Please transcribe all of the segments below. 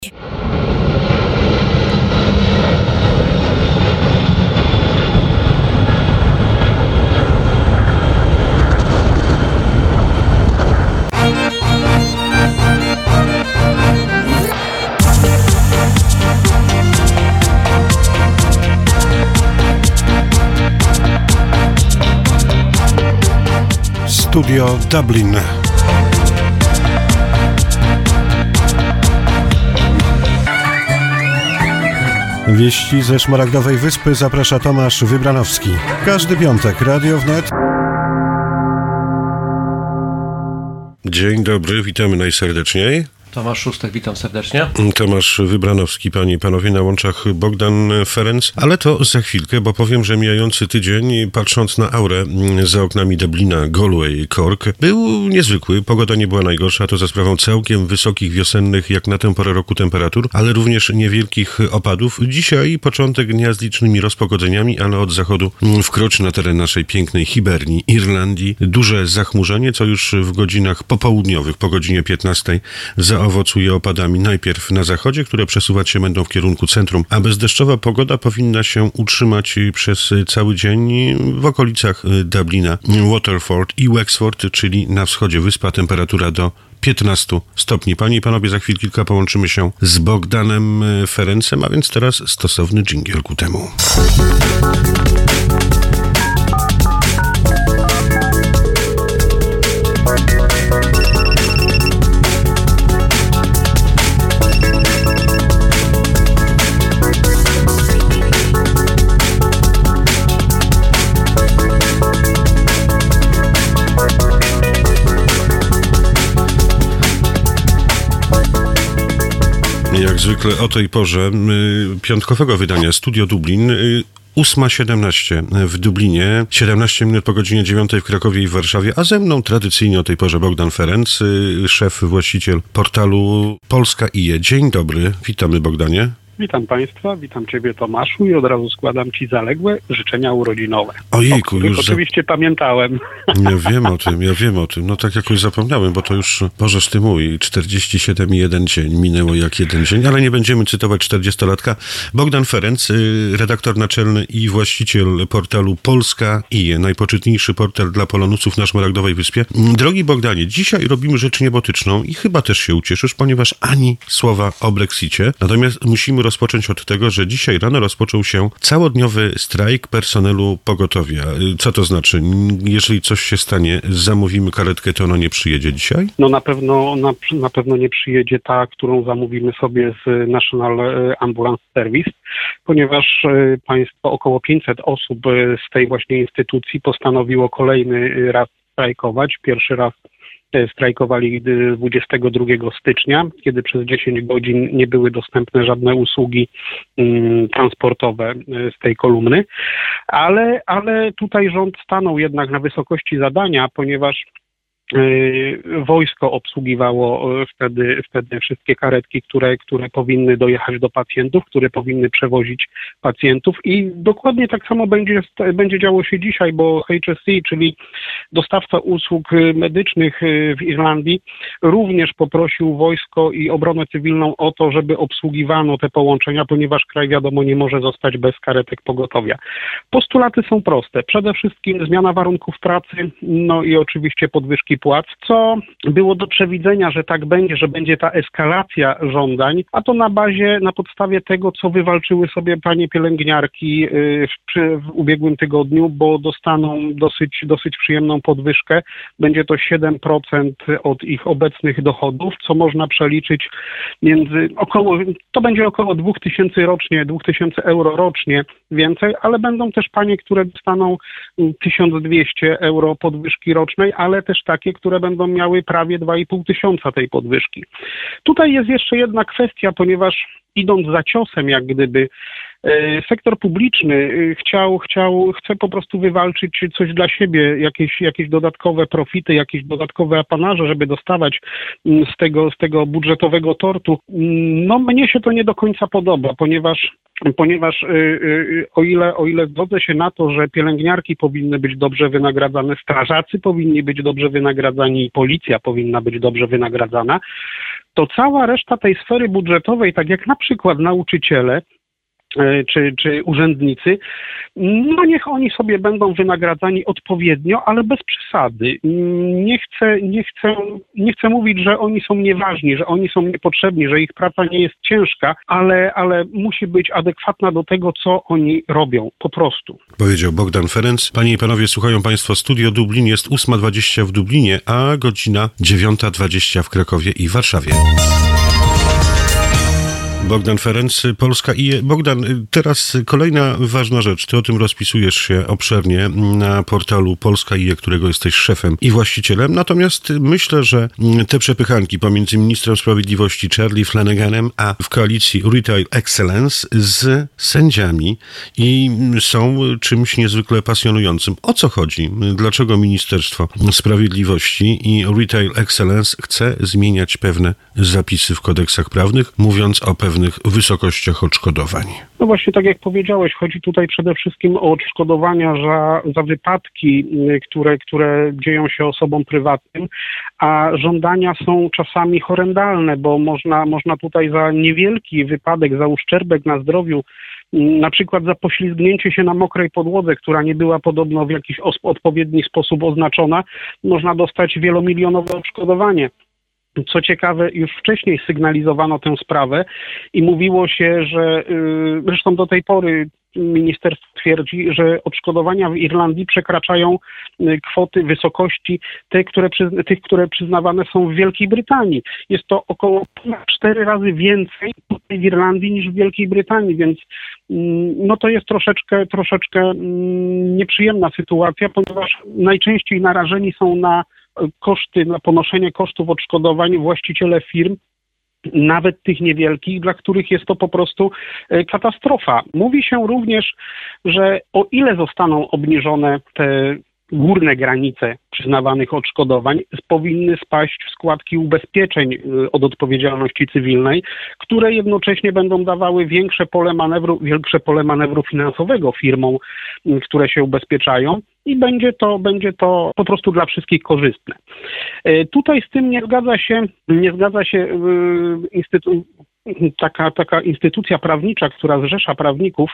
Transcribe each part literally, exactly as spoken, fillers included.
Studio Dublin. Wieści ze Szmaragdowej Wyspy zaprasza Tomasz Wybranowski. Każdy piątek Radio Wnet. Dzień dobry, witamy najserdeczniej. Tomasz Szóstek, witam serdecznie. Tomasz Wybranowski, panie i panowie, na łączach Bogdan Ferenc. Ale to za chwilkę, bo powiem, że mijający tydzień, patrząc na aurę za oknami Dublina, Galway, Cork, był niezwykły. Pogoda nie była najgorsza, to za sprawą całkiem wysokich wiosennych, jak na tę porę roku, temperatur, ale również niewielkich opadów. Dzisiaj początek dnia z licznymi rozpogodzeniami, ale od zachodu wkroczy na teren naszej pięknej Hiberni, Irlandii, duże zachmurzenie, co już w godzinach popołudniowych, po godzinie piętnastej, za owocuje opadami najpierw na zachodzie, które przesuwać się będą w kierunku centrum, a bezdeszczowa pogoda powinna się utrzymać przez cały dzień w okolicach Dublina, Waterford i Wexford, czyli na wschodzie wyspa, temperatura do piętnaście stopni. Panie i panowie, za chwil kilka połączymy się z Bogdanem Ferencem, a więc teraz stosowny dżingiel ku temu. Jak zwykle o tej porze y, piątkowego wydania Studio Dublin, y, ósma siedemnaście w Dublinie, siedemnaście minut po godzinie dziewiątej w Krakowie i w Warszawie, a ze mną tradycyjnie o tej porze Bogdan Ferenc, y, szef, właściciel portalu Polska I E. Dzień dobry, witamy Bogdanie. Witam Państwa, witam Ciebie Tomaszu i od razu składam Ci zaległe życzenia urodzinowe. Ojejku, już oczywiście za... pamiętałem. Ja wiem o tym, ja wiem o tym. No tak jakoś zapomniałem, bo to już, Bożeż Ty mój, czterdzieści siedem i jeden dzień minęło jak jeden dzień, ale nie będziemy cytować czterdziestolatka. Bogdan Ferenc, redaktor naczelny i właściciel portalu Polska I E, najpoczytniejszy portal dla polonusów na Szmaragdowej Wyspie. Drogi Bogdanie, dzisiaj robimy rzecz niebotyczną i chyba też się ucieszysz, ponieważ ani słowa o Brexicie, natomiast musimy rozpocząć od tego, że dzisiaj rano rozpoczął się całodniowy strajk personelu pogotowia. Co to znaczy? Jeżeli coś się stanie, zamówimy karetkę, to ona nie przyjedzie dzisiaj? No na pewno, na, na pewno nie przyjedzie ta, którą zamówimy sobie z National Ambulance Service, ponieważ państwo, około pięćset osób z tej właśnie instytucji postanowiło kolejny raz strajkować. Pierwszy raz strajkowali dwudziestego drugiego stycznia, kiedy przez dziesięć godzin nie były dostępne żadne usługi um, transportowe z tej kolumny, ale, ale tutaj rząd stanął jednak na wysokości zadania, ponieważ wojsko obsługiwało wtedy, wtedy wszystkie karetki, które, które powinny dojechać do pacjentów, które powinny przewozić pacjentów i dokładnie tak samo będzie, będzie działo się dzisiaj, bo H S E, czyli dostawca usług medycznych w Irlandii, również poprosił wojsko i obronę cywilną o to, żeby obsługiwano te połączenia, ponieważ kraj, wiadomo, nie może zostać bez karetek pogotowia. Postulaty są proste. Przede wszystkim zmiana warunków pracy, no i oczywiście podwyżki płac, co było do przewidzenia, że tak będzie, że będzie ta eskalacja żądań, a to na bazie, na podstawie tego, co wywalczyły sobie panie pielęgniarki w, w ubiegłym tygodniu, bo dostaną dosyć, dosyć przyjemną podwyżkę. Będzie to siedem procent od ich obecnych dochodów, co można przeliczyć między około, to będzie około dwa tysiące rocznie, dwa tysiące euro rocznie więcej, ale będą też panie, które dostaną tysiąc dwieście euro podwyżki rocznej, ale też takie, które będą miały prawie dwa i pół tysiąca tej podwyżki. Tutaj jest jeszcze jedna kwestia, ponieważ idąc za ciosem, jak gdyby, sektor publiczny chciał, chciał, chce po prostu wywalczyć coś dla siebie, jakieś, jakieś dodatkowe profity, jakieś dodatkowe apanarze, żeby dostawać z tego, z tego budżetowego tortu. No mnie się to nie do końca podoba, ponieważ ponieważ o ile, o ile zgodzę się na to, że pielęgniarki powinny być dobrze wynagradzane, strażacy powinni być dobrze wynagradzani i policja powinna być dobrze wynagradzana, to cała reszta tej sfery budżetowej, tak jak na przykład nauczyciele, Czy, czy urzędnicy, no niech oni sobie będą wynagradzani odpowiednio, ale bez przesady. Nie chcę, nie chcę, nie chcę mówić, że oni są nieważni, że oni są niepotrzebni, że ich praca nie jest ciężka, ale, ale musi być adekwatna do tego, co oni robią, po prostu. Powiedział Bogdan Ferenc. Panie i panowie, słuchają państwo Studio Dublin. Jest ósma dwadzieścia w Dublinie, a godzina dziewiąta dwadzieścia w Krakowie i Warszawie. Bogdan Ferenc, Polska I E. Bogdan, teraz kolejna ważna rzecz. Ty o tym rozpisujesz się obszernie na portalu Polska I E, którego jesteś szefem i właścicielem. Natomiast myślę, że te przepychanki pomiędzy ministrem sprawiedliwości Charlie Flanaganem a w koalicji Retail Excellence z sędziami i są czymś niezwykle pasjonującym. O co chodzi? Dlaczego Ministerstwo Sprawiedliwości i Retail Excellence chce zmieniać pewne zapisy w kodeksach prawnych, mówiąc o pewnych wysokościach odszkodowań? No właśnie, tak jak powiedziałeś, chodzi tutaj przede wszystkim o odszkodowania za, za wypadki, które, które dzieją się osobom prywatnym, a żądania są czasami horrendalne, bo można, można tutaj za niewielki wypadek, za uszczerbek na zdrowiu, na przykład za poślizgnięcie się na mokrej podłodze, która nie była podobno w jakiś odpowiedni sposób oznaczona, można dostać wielomilionowe odszkodowanie. Co ciekawe, już wcześniej sygnalizowano tę sprawę i mówiło się, że yy, zresztą do tej pory ministerstwo twierdzi, że odszkodowania w Irlandii przekraczają kwoty, wysokości te, które przyzna, tych, które przyznawane są w Wielkiej Brytanii. Jest to około cztery razy więcej tutaj w Irlandii niż w Wielkiej Brytanii, więc no to jest troszeczkę, troszeczkę nieprzyjemna sytuacja, ponieważ najczęściej narażeni są na koszty, na ponoszenie kosztów odszkodowań właściciele firm, nawet tych niewielkich, dla których jest to po prostu katastrofa. Mówi się również, że o ile zostaną obniżone te górne granice przyznawanych odszkodowań, powinny spaść w składki ubezpieczeń od odpowiedzialności cywilnej, które jednocześnie będą dawały większe pole manewru, większe pole manewru finansowego firmom, które się ubezpieczają, i będzie to, będzie to po prostu dla wszystkich korzystne. Tutaj z tym nie zgadza się, nie zgadza się instytut, taka, taka instytucja prawnicza, która zrzesza prawników,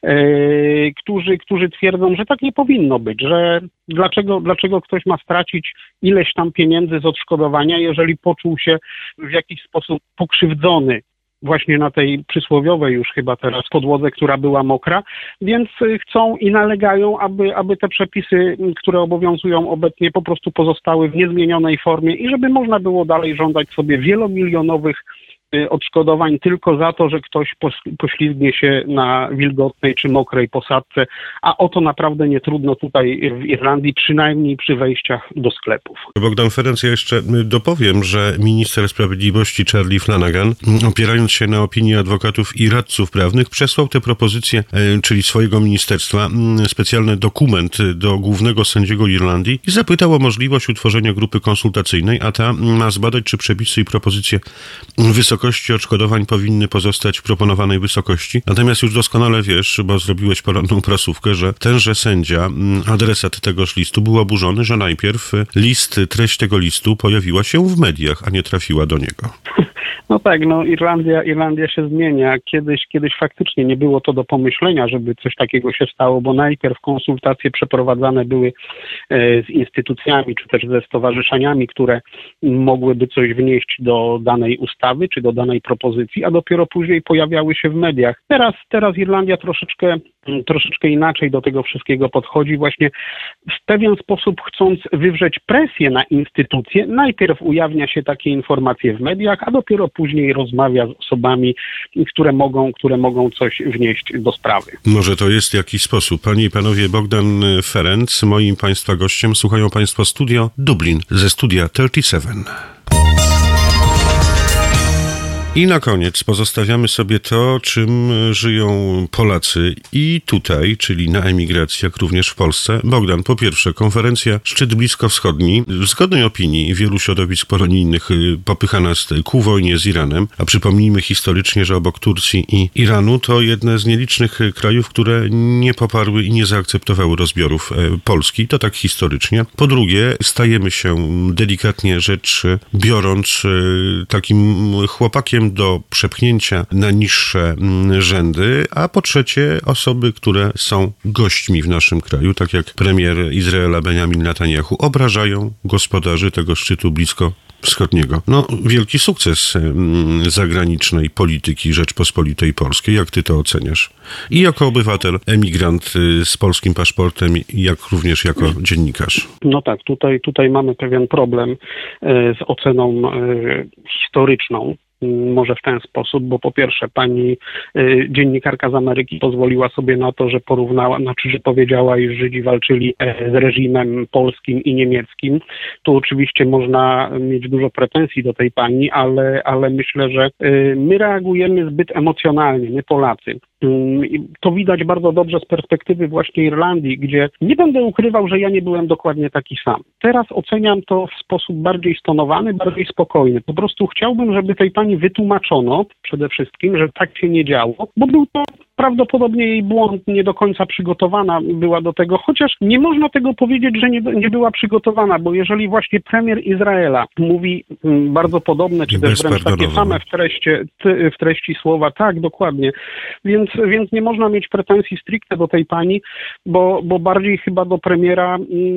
yy, którzy, którzy twierdzą, że tak nie powinno być, że dlaczego, dlaczego ktoś ma stracić ileś tam pieniędzy z odszkodowania, jeżeli poczuł się w jakiś sposób pokrzywdzony właśnie na tej przysłowiowej już chyba teraz podłodze, która była mokra, więc chcą i nalegają, aby, aby te przepisy, które obowiązują obecnie, po prostu pozostały w niezmienionej formie i żeby można było dalej żądać sobie wielomilionowych odszkodowań tylko za to, że ktoś poślizgnie się na wilgotnej czy mokrej posadzce, a o to naprawdę nie trudno tutaj w Irlandii, przynajmniej przy wejściach do sklepów. Bogdan Ferenc, ja jeszcze dopowiem, że minister sprawiedliwości Charlie Flanagan, opierając się na opinii adwokatów i radców prawnych, przesłał te propozycje, czyli swojego ministerstwa, specjalny dokument do głównego sędziego Irlandii i zapytał o możliwość utworzenia grupy konsultacyjnej, a ta ma zbadać, czy przepisy i propozycje wysokości odszkodowań powinny pozostać w proponowanej wysokości. Natomiast już doskonale wiesz, bo zrobiłeś poranną prasówkę, że tenże sędzia, adresat tegoż listu, był oburzony, że najpierw list, treść tego listu pojawiła się w mediach, a nie trafiła do niego. No tak, no Irlandia, Irlandia się zmienia. Kiedyś, kiedyś faktycznie nie było to do pomyślenia, żeby coś takiego się stało, bo najpierw konsultacje przeprowadzane były z instytucjami, czy też ze stowarzyszeniami, które mogłyby coś wnieść do danej ustawy, czy do danej propozycji, a dopiero później pojawiały się w mediach. Teraz, teraz Irlandia troszeczkę, troszeczkę inaczej do tego wszystkiego podchodzi, właśnie w pewien sposób chcąc wywrzeć presję na instytucje, najpierw ujawnia się takie informacje w mediach, a dopiero później rozmawia z osobami, które mogą, które mogą coś wnieść do sprawy. Może to jest jakiś sposób. Panie i panowie, Bogdan Ferenc, moim państwa gościem. Słuchają państwo Studio Dublin ze studia trzydzieści siedem. I na koniec pozostawiamy sobie to, czym żyją Polacy i tutaj, czyli na emigracji, jak również w Polsce. Bogdan, po pierwsze, konferencja Szczyt Bliskowschodni. W zgodnej opinii wielu środowisk polonijnych popycha nas ku wojnie z Iranem, a przypomnijmy historycznie, że obok Turcji i Iranu to jedne z nielicznych krajów, które nie poparły i nie zaakceptowały rozbiorów Polski. To tak historycznie. Po drugie, stajemy się delikatnie rzecz biorąc takim chłopakiem do przepchnięcia na niższe rzędy, a po trzecie osoby, które są gośćmi w naszym kraju, tak jak premier Izraela Benjamin Netanyahu, obrażają gospodarzy tego szczytu bliskowschodniego. No, wielki sukces zagranicznej polityki Rzeczpospolitej Polskiej. Jak ty to oceniasz? I jako obywatel, emigrant z polskim paszportem, jak również jako dziennikarz. No tak, tutaj, tutaj mamy pewien problem z oceną historyczną. Może w ten sposób, bo po pierwsze pani y, dziennikarka z Ameryki pozwoliła sobie na to, że porównała, znaczy, że powiedziała, iż Żydzi walczyli z reżimem polskim i niemieckim. Tu oczywiście można mieć dużo pretensji do tej pani, ale, ale myślę, że y, my reagujemy zbyt emocjonalnie, my Polacy. To widać bardzo dobrze z perspektywy właśnie Irlandii, gdzie nie będę ukrywał, że ja nie byłem dokładnie taki sam. Teraz oceniam to w sposób bardziej stonowany, bardziej spokojny. Po prostu chciałbym, żeby tej pani wytłumaczono przede wszystkim, że tak się nie działo, bo był to prawdopodobnie jej błąd, nie do końca przygotowana była do tego, chociaż nie można tego powiedzieć, że nie, nie była przygotowana, bo jeżeli właśnie premier Izraela mówi m, bardzo podobne, czy też wręcz takie same w treści, w treści słowa, tak, dokładnie, więc, więc nie można mieć pretensji stricte do tej pani, bo, bo bardziej chyba do premiera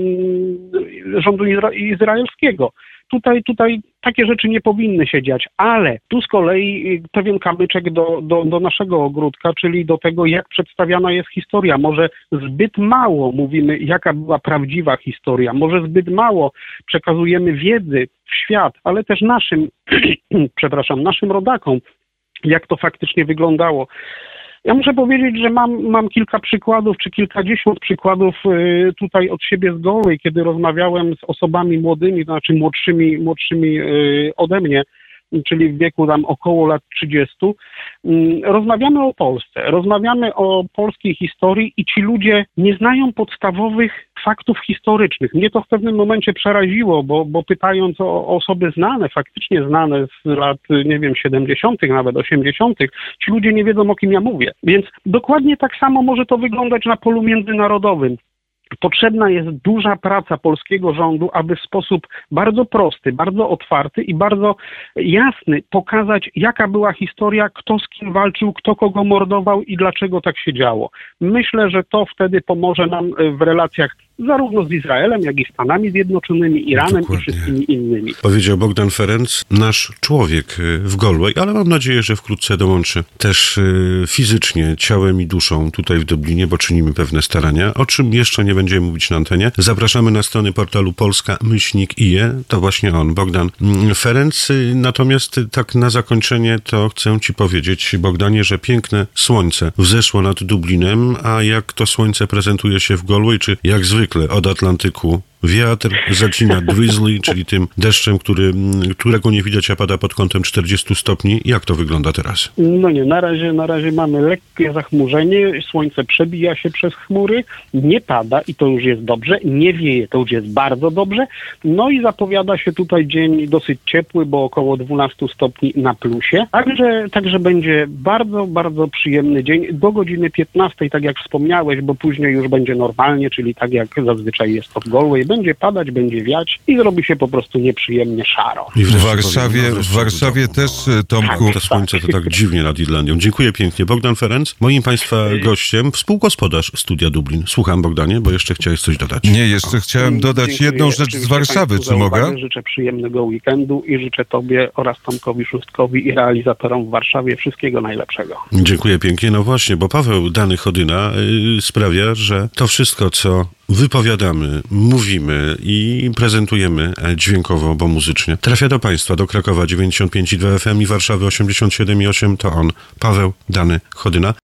m, rządu izra- izraelskiego. Tutaj, tutaj takie rzeczy nie powinny się dziać, ale tu z kolei pewien kamyczek do, do, do naszego ogródka, czyli do tego, jak przedstawiana jest historia. Może zbyt mało mówimy, jaka była prawdziwa historia, może zbyt mało przekazujemy wiedzy w świat, ale też naszym, przepraszam, naszym rodakom, jak to faktycznie wyglądało. Ja muszę powiedzieć, że mam, mam kilka przykładów, czy kilkadziesiąt przykładów y, tutaj od siebie z Galway, kiedy rozmawiałem z osobami młodymi, to znaczy młodszymi, młodszymi y, ode mnie, czyli w wieku tam około lat trzydziestu. Rozmawiamy o Polsce, rozmawiamy o polskiej historii i ci ludzie nie znają podstawowych faktów historycznych. Mnie to w pewnym momencie przeraziło, bo, bo pytając o, o osoby znane, faktycznie znane z lat, nie wiem, siedemdziesiątych, nawet osiemdziesiątych, ci ludzie nie wiedzą, o kim ja mówię. Więc dokładnie tak samo może to wyglądać na polu międzynarodowym. Potrzebna jest duża praca polskiego rządu, aby w sposób bardzo prosty, bardzo otwarty i bardzo jasny pokazać, jaka była historia, kto z kim walczył, kto kogo mordował i dlaczego tak się działo. Myślę, że to wtedy pomoże nam w relacjach zarówno z Izraelem, jak i Stanami Zjednoczonymi, Iranem Dokładnie. I wszystkimi innymi. Powiedział Bogdan Ferenc, nasz człowiek w Galway, ale mam nadzieję, że wkrótce dołączy też fizycznie, ciałem i duszą tutaj w Dublinie, bo czynimy pewne starania, o czym jeszcze nie będziemy mówić na antenie. Zapraszamy na strony portalu Polska myślnik I E, to właśnie on, Bogdan Ferenc. Natomiast tak na zakończenie to chcę ci powiedzieć, Bogdanie, że piękne słońce wzeszło nad Dublinem, a jak to słońce prezentuje się w Galway, czy jak zwykle od Atlantyku wiatr zacina drizzly, czyli tym deszczem, który, którego nie widać, a pada pod kątem czterdziestu stopni. Jak to wygląda teraz? No nie, na razie, na razie mamy lekkie zachmurzenie, słońce przebija się przez chmury, nie pada i to już jest dobrze, nie wieje, to już jest bardzo dobrze, no i zapowiada się tutaj dzień dosyć ciepły, bo około dwunastu stopni na plusie, także, także będzie bardzo, bardzo przyjemny dzień do godziny piętnastej, tak jak wspomniałeś, bo później już będzie normalnie, czyli tak jak zazwyczaj jest to w Galway. Będzie padać, będzie wiać i zrobi się po prostu nieprzyjemnie szaro. I w Warszawie, powiem, w Warszawie też, Tomku... To słońce to tak dziwnie nad Irlandią. Dziękuję pięknie. Bogdan Ferenc, moim Państwa gościem, współgospodarz Studia Dublin. Słucham, Bogdanie, bo jeszcze chciałeś coś dodać. Nie, jeszcze chciałem dodać Dziękuję. jedną rzecz z Warszawy, czy mogę? Życzę przyjemnego weekendu i życzę Tobie oraz Tomkowi Szóstkowi i realizatorom w Warszawie wszystkiego najlepszego. Dziękuję pięknie. No właśnie, bo Paweł Dany Chodyna yy, sprawia, że to wszystko, co wypowiadamy, mówimy i prezentujemy dźwiękowo, bo muzycznie, trafia do Państwa, do Krakowa dziewięćdziesiąt pięć i dwa F M i Warszawy osiemdziesiąt siedem i osiem, to on, Paweł Dany Chodyna.